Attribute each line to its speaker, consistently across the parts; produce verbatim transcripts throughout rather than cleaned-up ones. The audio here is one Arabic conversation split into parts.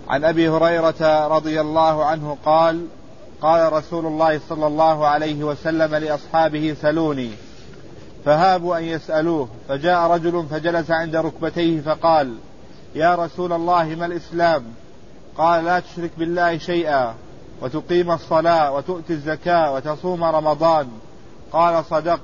Speaker 1: عن أبي هريرة رضي الله عنه قال قال رسول الله صلى الله عليه وسلم لأصحابه سلوني، فهابوا أن يسألوه، فجاء رجل فجلس عند ركبتيه فقال يا رسول الله ما الإسلام؟ قال لا تشرك بالله شيئا وتقيم الصلاة وتؤتي الزكاة وتصوم رمضان. قال صدقت.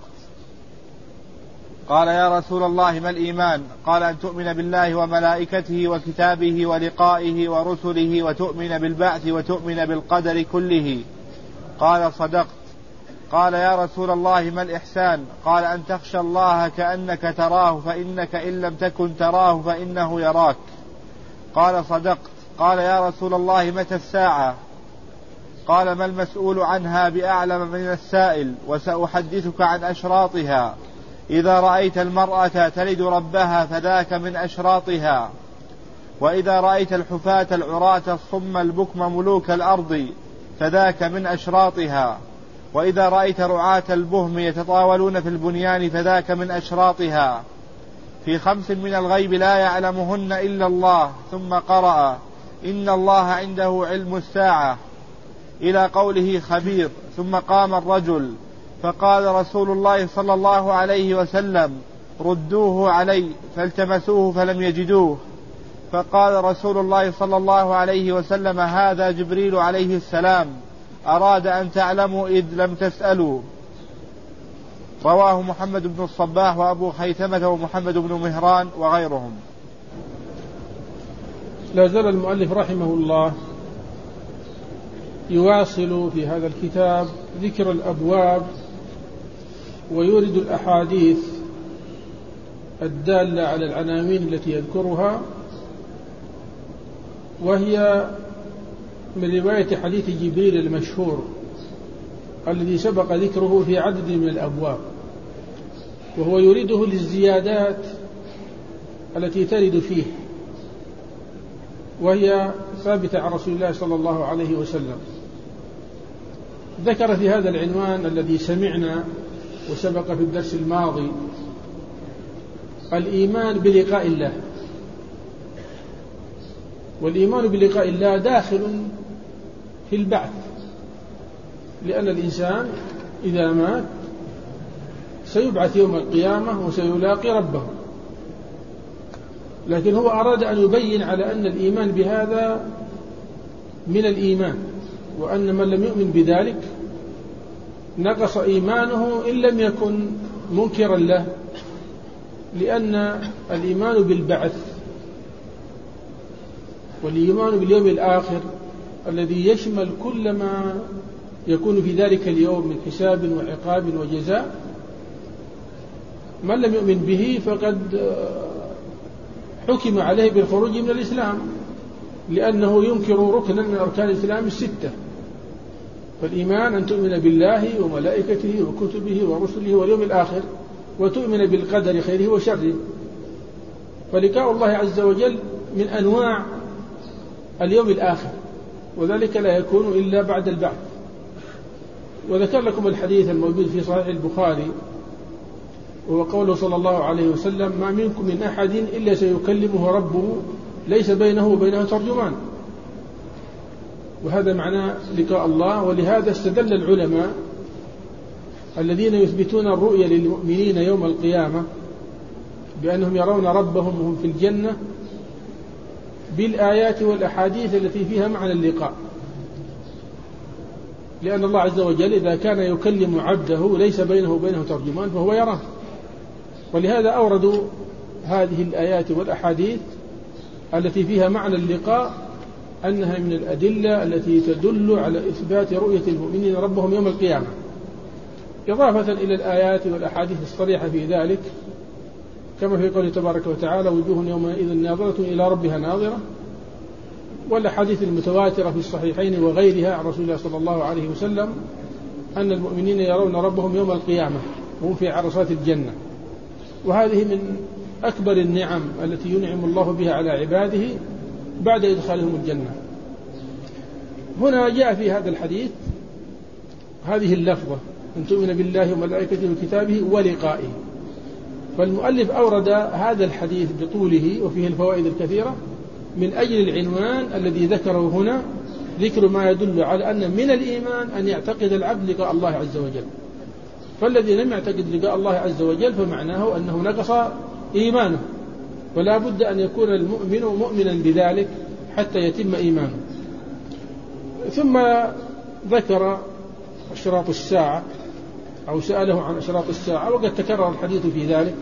Speaker 1: قال يا رسول الله ما الإيمان؟ قال أن تؤمن بالله وملائكته وكتابه ولقائه ورسله وتؤمن بالبعث وتؤمن بالقدر كله. قال صدقت. قال يا رسول الله ما الإحسان؟ قال أن تخشى الله كأنك تراه فإنك إن لم تكن تراه فإنه يراك. قال صدقت. قال يا رسول الله متى الساعة؟ قال ما المسؤول عنها بأعلم من السائل، وسأحدثك عن أشراطها. إذا رأيت المرأة تلد ربها فذاك من أشراطها، وإذا رأيت الحفاة العراة الصم البكم ملوك الأرض فذاك من أشراطها، وإذا رأيت رعاة البهم يتطاولون في البنيان فذاك من أشراطها. في خمس من الغيب لا يعلمهن إلا الله. ثم قرأ إن الله عنده علم الساعة إلى قوله خبير. ثم قام الرجل فقال رسول الله صلى الله عليه وسلم ردوه علي، فالتمسوه فلم يجدوه. فقال رسول الله صلى الله عليه وسلم هذا جبريل عليه السلام أراد أن تعلموا إذ لم تسألوا. رواه محمد بن الصباح وأبو خيثمة ومحمد بن مهران وغيرهم.
Speaker 2: لا زال المؤلف رحمه الله يواصل في هذا الكتاب ذكر الأبواب ويورد الأحاديث الدالة على العناوين التي يذكرها، وهي من رواية حديث جبريل المشهور الذي سبق ذكره في عدد من الأبواب، وهو يريده للزيادات التي ترد فيه، وهي ثابتة عن رسول الله صلى الله عليه وسلم. ذكر في هذا العنوان الذي سمعنا وسبق في الدرس الماضي الإيمان بلقاء الله، والإيمان بلقاء الله داخل في البعث، لأن الإنسان إذا مات سيبعث يوم القيامة وسيلاقي ربه، لكن هو أراد أن يبين على أن الإيمان بهذا من الإيمان، وأن من لم يؤمن بذلك نقص إيمانه إن لم يكن منكرا له، لأن الإيمان بالبعث والإيمان باليوم الآخر الذي يشمل كل ما يكون في ذلك اليوم من حساب وعقاب وجزاء، من لم يؤمن به فقد حكم عليه بالخروج من الإسلام، لأنه ينكر ركنا من أركان الإسلام الستة. فالإيمان أن تؤمن بالله وملائكته وكتبه ورسله واليوم الآخر، وتؤمن بالقدر خيره وشره. فلقاء الله عز وجل من أنواع اليوم الآخر، وذلك لا يكون إلا بعد البعث. وذكر لكم الحديث الموجود في صحيح البخاري، وهو قوله صلى الله عليه وسلم ما منكم من أحد إلا سيكلمه ربه ليس بينه وبينه ترجمان. وهذا معنى لقاء الله. ولهذا استدل العلماء الذين يثبتون الرؤيا للمؤمنين يوم القيامة بأنهم يرون ربهم وهم في الجنة بالآيات والأحاديث التي فيها معنى اللقاء، لأن الله عز وجل إذا كان يكلم عبده ليس بينه وبينه ترجمان فهو يراه. ولهذا أوردوا هذه الآيات والأحاديث التي فيها معنى اللقاء أنها من الأدلة التي تدل على إثبات رؤية المؤمنين ربهم يوم القيامة، إضافة إلى الآيات والأحاديث الصريحة في ذلك، كما في قوله تبارك وتعالى وجوه يومئذ ناظرة إلى ربها ناظرة، والأحاديث المتواترة في الصحيحين وغيرها عن رسول الله صلى الله عليه وسلم أن المؤمنين يرون ربهم يوم القيامة وهم في عرصات الجنة. وهذه من أكبر النعم التي ينعم الله بها على عباده بعد إدخالهم الجنة. هنا جاء في هذا الحديث هذه اللفظة أن تؤمن بالله وملائكته وكتابه ولقائه. فالمؤلف أورد هذا الحديث بطوله وفيه الفوائد الكثيرة من أجل العنوان الذي ذكره هنا، ذكر ما يدل على أن من الإيمان أن يعتقد العبد لقاء الله عز وجل. فالذي لم يعتقد لقاء الله عز وجل فمعناه أنه نقص إيمانه، ولا بد أن يكون المؤمن مؤمنا بذلك حتى يتم إيمانه. ثم ذكر أشراط الساعة، أو سأله عن أشراط الساعة، وقد تكرر الحديث في ذلك،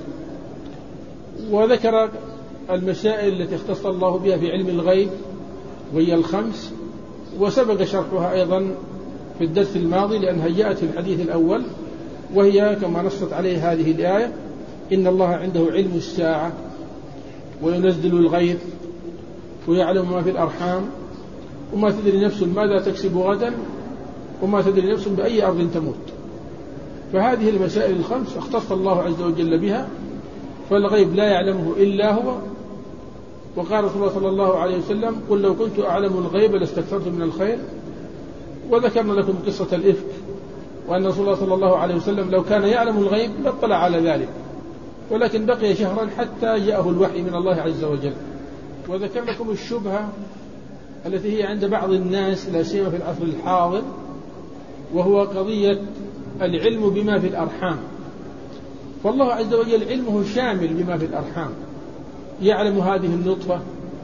Speaker 2: وذكر المسائل التي اختص الله بها في علم الغيب وهي الخمس، وسبق شرحها أيضا في الدرس الماضي لأنها جاءت في الحديث الأول، وهي كما نصت عليه هذه الآية: إن الله عنده علم الساعة وينزل الغيث ويعلم ما في الأرحام وما تدري نفس ماذا تكسب غدا وما تدري نفس بأي أرض تموت. فهذه المسائل الخمس اختص الله عز وجل بها، فالغيب لا يعلمه إلا هو. وقال رسول الله صلى الله عليه وسلم: قل لو كنت أعلم الغيب لاستكثرت من الخير. وذكرنا لكم قصة الإفك، وأن رسول الله صلى الله عليه وسلم لو كان يعلم الغيب لاطلع على ذلك، ولكن بقي شهرا حتى جاءه الوحي من الله عز وجل. وذكر لكم الشبهة التي هي عند بعض الناس لا سيما في العصر الحاضر، وهو قضية العلم بما في الأرحام. فالله عز وجل علمه شامل بما في الأرحام، يعلم هذه النطفة،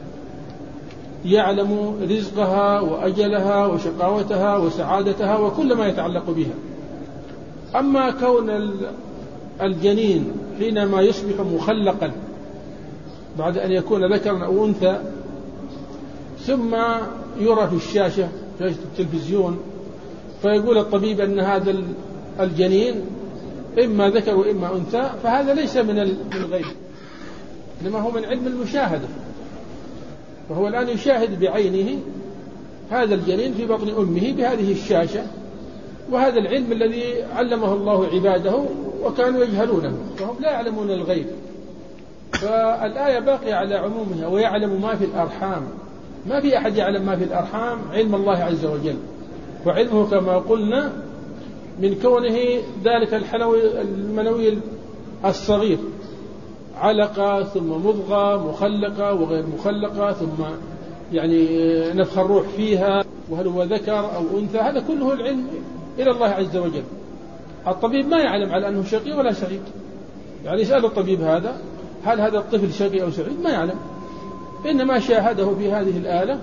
Speaker 2: يعلم رزقها وأجلها وشقاوتها وسعادتها وكل ما يتعلق بها. أما كون الجنين حينما يصبح مخلقا بعد أن يكون ذكرا أو أنثى ثم يرى في الشاشة شاشة التلفزيون فيقول الطبيب أن هذا الجنين إما ذكر وإما أنثى، فهذا ليس من الغيب، إنما هو من علم المشاهدة. فهو الآن يشاهد بعينه هذا الجنين في بطن أمه بهذه الشاشة، وهذا العلم الذي علمه الله عباده وكانوا يجهلونه، فهم لا يعلمون الغيب. فالآية باقية على عمومها: ويعلم ما في الأرحام. ما في أحد يعلم ما في الأرحام علم الله عز وجل، وعلمه كما قلنا من كونه ذلك الحلوي المنوي الصغير، علقة ثم مضغة مخلقة وغير مخلقة، ثم يعني نفخ الروح فيها، وهل هو ذكر أو أنثى، هذا كله العلم إلى الله عز وجل. الطبيب ما يعلم على أنه شقي ولا سعيد، يعني يسأل الطبيب هذا هل هذا الطفل شقي أو سعيد، ما يعلم، إنما شاهده في هذه الآلة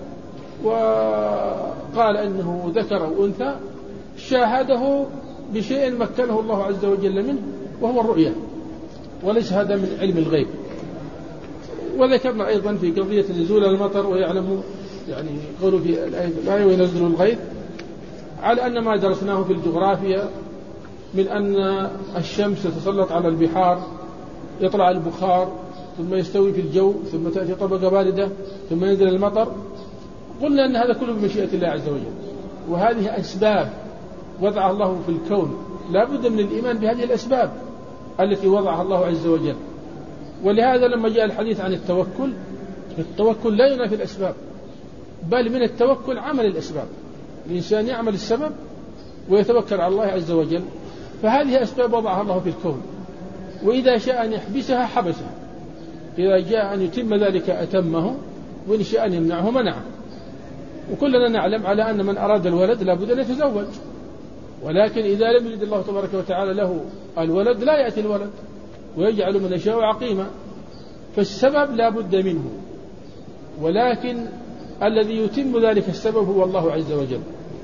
Speaker 2: وقال أنه ذكر أو أنثى، شاهده بشيء مكنه الله عز وجل منه وهو الرؤية، وليس هذا من علم الغيب. وذكرنا أيضا في قضية نزول المطر ويعلم، يعني قوله في الآية: وينزل الغيث، على أن ما درسناه في الجغرافيا من أن الشمس تتسلط على البحار، يطلع البخار ثم يستوي في الجو ثم تأتي طبقة باردة ثم ينزل المطر، قلنا أن هذا كله بمشيئة الله عز وجل، وهذه أسباب وضعها الله في الكون، لا بد من الإيمان بهذه الأسباب التي وضعها الله عز وجل. ولهذا لما جاء الحديث عن التوكل، التوكل لا ينافي الأسباب، بل من التوكل عمل الأسباب، الإنسان يعمل السبب ويتوكل على الله عز وجل. فهذه أسباب وضعها الله في الكون، وإذا شاء أن يحبسها حبسها، إذا جاء أن يتم ذلك أتمه، وإن شاء أن يمنعه منعه. وكلنا نعلم على أن من أراد الولد لا بد أن يتزوج، ولكن إذا لم يرد الله تبارك وتعالى له الولد لا يأتي الولد، ويجعل من يشاء عقيما. فالسبب لا بد منه، ولكن الذي يتم ذلك السبب هو الله عز وجل.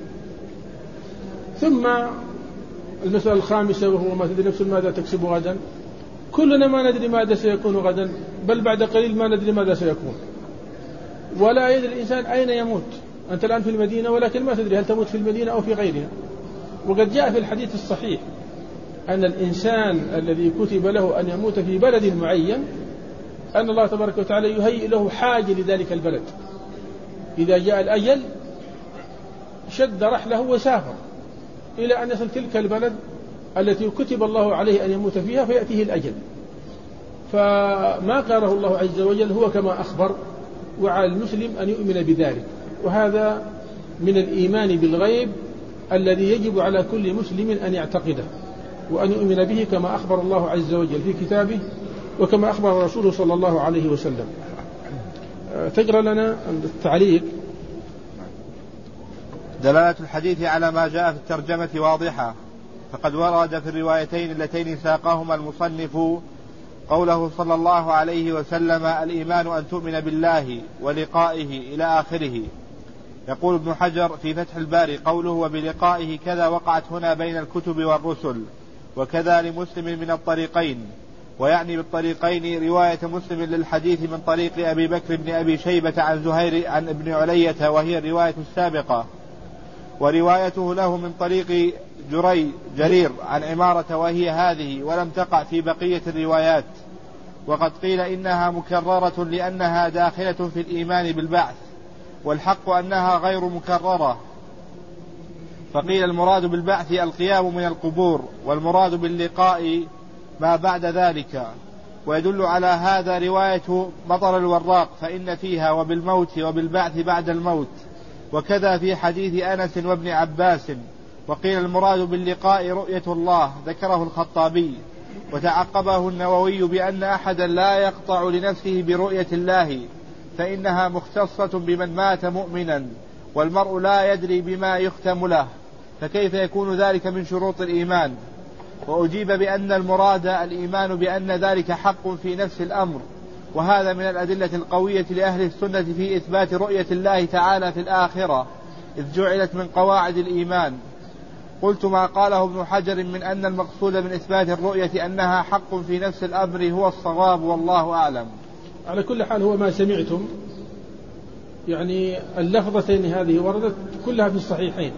Speaker 2: ثم المسألة الخامسة، وهو ما تدري نفس ماذا تكسب غدا. كلنا ما ندري ماذا سيكون غدا، بل بعد قليل ما ندري ماذا سيكون، ولا يدري الإنسان أين يموت. أنت الآن في المدينة ولكن ما تدري هل تموت في المدينة أو في غيرها. وقد جاء في الحديث الصحيح أن الإنسان الذي كتب له أن يموت في بلد معين أن الله تبارك وتعالى يهيئ له حاجة لذلك البلد، إذا جاء الأجل شد رحله وسافر إلى أن يصل تلك البلد التي كتب الله عليه أن يموت فيها، فيأتيه الأجل. فما قاله الله عز وجل هو كما أخبر، وعلى المسلم أن يؤمن بذلك. وهذا من الإيمان بالغيب الذي يجب على كل مسلم أن يعتقده وأن يؤمن به كما أخبر الله عز وجل في كتابه وكما أخبر رسوله صلى الله عليه وسلم. تقرأ لنا التعليق.
Speaker 1: دلالة الحديث على ما جاء في الترجمة واضحة، فقد ورد في الروايتين اللتين ساقهما المصنف قوله صلى الله عليه وسلم: الإيمان أن تؤمن بالله ولقائه إلى آخره. يقول ابن حجر في فتح الباري: قوله وبلقائه كذا وقعت هنا بين الكتب والرسل، وكذا لمسلم من الطريقين، ويعني بالطريقين رواية مسلم للحديث من طريق أبي بكر بن أبي شيبة عن زهير عن ابن علية وهي الرواية السابقة، وروايته له من طريق جري جرير عن عمارة وهي هذه، ولم تقع في بقية الروايات. وقد قيل إنها مكررة لأنها داخلة في الإيمان بالبعث، والحق أنها غير مكررة. فقيل المراد بالبعث القيام من القبور، والمراد باللقاء ما بعد ذلك. ويدل على هذا رواية مطر الوراق فإن فيها وبالموت وبالبعث بعد الموت، وكذا في حديث أنس وابن عباس. وقيل المراد باللقاء رؤية الله، ذكره الخطابي، وتعقبه النووي بأن أحدا لا يقطع لنفسه برؤية الله، فإنها مختصة بمن مات مؤمنا، والمرء لا يدري بما يختم له، فكيف يكون ذلك من شروط الإيمان؟ وأجيب بأن المراد الإيمان بأن ذلك حق في نفس الأمر، وهذا من الأدلة القوية لأهل السنة في إثبات رؤية الله تعالى في الآخرة، إذ جعلت من قواعد الإيمان. قلت ما قاله ابن حجر من أن المقصود من إثبات الرؤية أنها حق في نفس الأمر هو الصواب، والله أعلم.
Speaker 2: على كل حال هو ما سمعتم، يعني اللفظتين هذه وردت كلها في الصحيحين،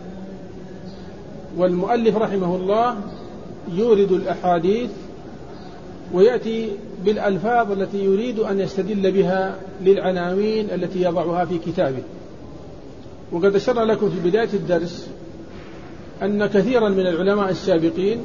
Speaker 2: والمؤلف رحمه الله يورد الأحاديث ويأتي بالألفاظ التي يريد أن يستدل بها للعناوين التي يضعها في كتابه. وقد أشرنا لكم في بداية الدرس أن كثيرا من العلماء السابقين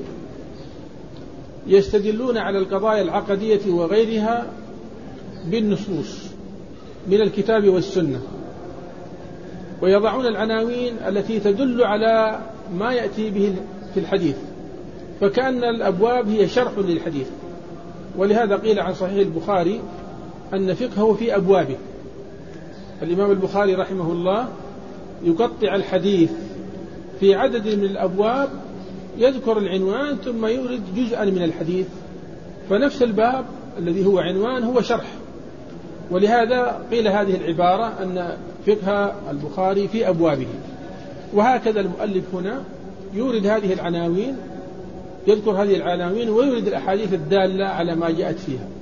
Speaker 2: يستدلون على القضايا العقدية وغيرها بالنصوص من الكتاب والسنة، ويضعون العناوين التي تدل على ما يأتي به في الحديث، فكأن الأبواب هي شرح للحديث. ولهذا قيل عن صحيح البخاري أن فقهه في أبوابه. الإمام البخاري رحمه الله يقطع الحديث في عدد من الأبواب، يذكر العنوان ثم يورد جزءا من الحديث، فنفس الباب الذي هو عنوان هو شرح. ولهذا قيل هذه العبارة أن فقه البخاري في أبوابه. وهكذا المؤلف هنا يورد هذه العناوين، يذكر هذه العناوين ويورد الأحاديث الدالة على ما جاءت فيها.